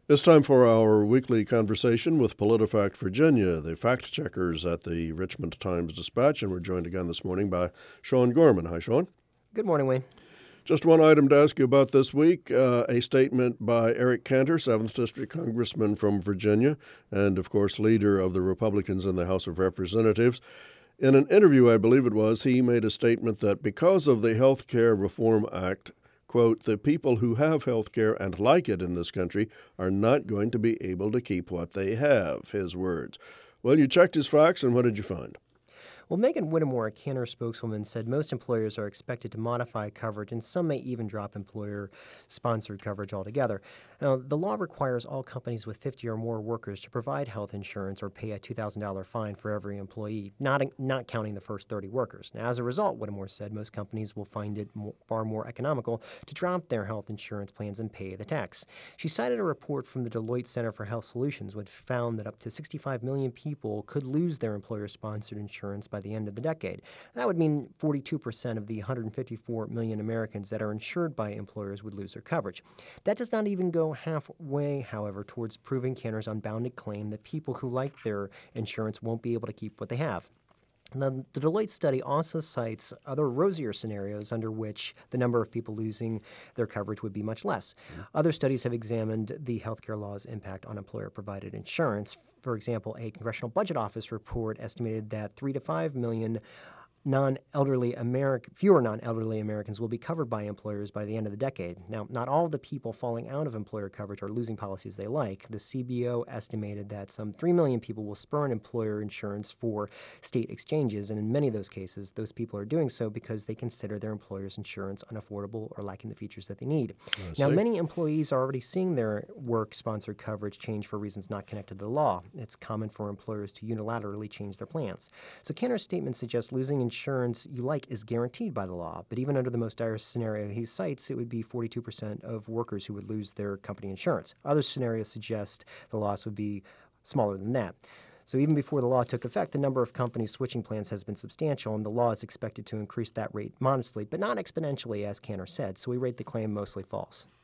It's time for our weekly conversation with PolitiFact Virginia, the fact checkers at the Richmond Times-Dispatch, and we're joined again this morning by Sean Gorman. Hi, Sean. Good morning, Wayne. Just one item to ask you about this week, a statement by Eric Cantor, 7th District Congressman from Virginia, and, of course, leader of the Republicans in the House of Representatives. In an interview, I believe it was, he made a statement that because of the Health Care Reform Act, quote, the people who have health care and like it in this country are not going to be able to keep what they have, his words. Well, you checked his facts, and what did you find? Well, Megan Whittemore, a Cantor spokeswoman, said most employers are expected to modify coverage, and some may even drop employer-sponsored coverage altogether. Now, the law requires all companies with 50 or more workers to provide health insurance or pay a $2,000 fine for every employee, not counting the first 30 workers. Now, as a result, Whittemore said most companies will find it far more economical to drop their health insurance plans and pay the tax. She cited a report from the Deloitte Center for Health Solutions, which found that up to 65 million people could lose their employer-sponsored insurance by the end of the decade. That would mean 42% of the 154 million Americans that are insured by employers would lose their coverage. That does not even go halfway, however, towards proving Cantor's unbounded claim that people who like their insurance won't be able to keep what they have. Now, the Deloitte study also cites other rosier scenarios under which the number of people losing their coverage would be much less. Other studies have examined the healthcare law's impact on employer-provided insurance. For example, a Congressional Budget Office report estimated that 3 to 5 million fewer non-elderly Americans will be covered by employers by the end of the decade. Now, not all of the people falling out of employer coverage are losing policies they like. The CBO estimated that some 3 million people will spurn employer insurance for state exchanges, and in many of those cases, those people are doing so because they consider their employer's insurance unaffordable or lacking the features that they need. Now, many employees are already seeing their work-sponsored coverage change for reasons not connected to the law. It's common for employers to unilaterally change their plans. So Cantor's statement suggests losing insurance you like is guaranteed by the law, but even under the most dire scenario he cites, it would be 42% of workers who would lose their company insurance. Other scenarios suggest the loss would be smaller than that. So even before the law took effect, the number of companies switching plans has been substantial, and the law is expected to increase that rate modestly, but not exponentially, as Cantor said, so we rate the claim mostly false.